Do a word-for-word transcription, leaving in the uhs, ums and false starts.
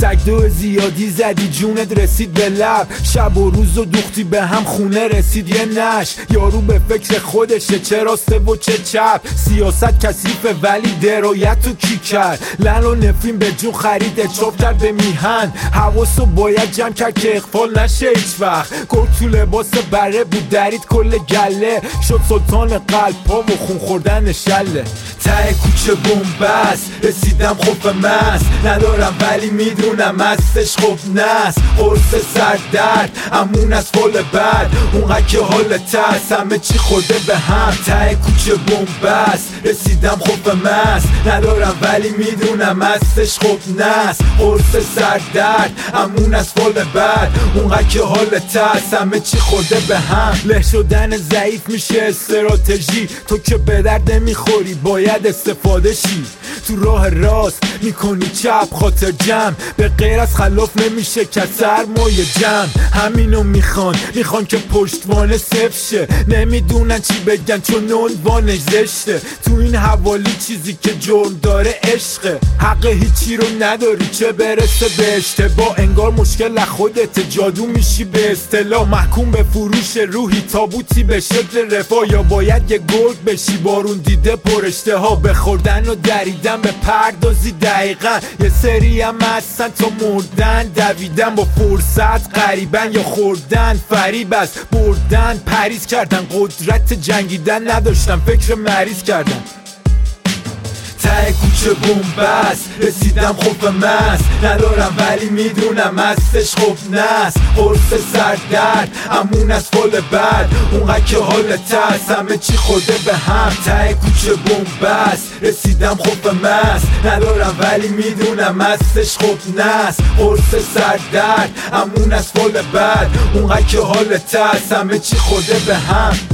سگ دو زیادی زدی جونت رسید به لب، شب و روز و دوختی به هم خونه رسید یه نش. یارو به فکر خودشه چه راسته و چه چپ، سیاست کثیفه ولی درایت تو کی کرد. لن و نفرین به جون خرید اچاف کرد به میهن، حواسو باید جمع کرد که اغفال نشه هیچ وقت. گرد تو لباس بره بود درید کل گله، شد سلطان قلب پا و خون خوردن شله. ته کوچه بومبست رسیدم خوب مست، ندارم ولی میدونم هستش خوب نست. قرص سردرد امون از فال بد، اونقدر که حال ترس همه چی خورده به هم. ته کوچه بومبست رسیدم خوب مست، ندارم ولی میدونم هستش خوب نست. قرص سردرد امون از فال بد، اونقدر که حال ترس همه چی خورده به هم. له شدن ضعیف میشه استراتژی، تو که به درد نمیخوری باید استفاده شی. تو راه راست میکنی چپ خاطر جمع، به غیر از خلاف نمیشه که سرمایه جمع. همینو میخوان میخوان که پشتوانه صفر شه، نمیدونن چی بگن چون عنوانش زشته. تو این حوالی چیزی که جرم داره عشقه، حق هیچی رو نداری چه برسه به اشتباه. انگار مشکل خودت جادو میشی به اصطلاح، محکوم به فروش روحی تابوتی به شکل رفاه. یا باید یه گرگ بشی بارون دیده پر اشتها، به خوردن و دریدن به پردازی دقیقا. یه سری هم هستن تا مردن دویدن با فرصت قریبن، یا خوردن فریب از بردن پریز کردن. قدرت جنگیدن نداشتن فکر مریض کردن. ته کوچه بومبست رسیدم خوب مست، ندارم ولی میدونم هستش خوب نست. قرص سردرد امون از فال بد، اونقدر که حال ترس همه چی خورده به هم. ته کوچه بومبست رسیدم خوب مست، ندارم ولی میدونم هستش خوب نست. قرص سردرد امون از فال بد، اونقدر که حال ترس همه چی خورده به هم.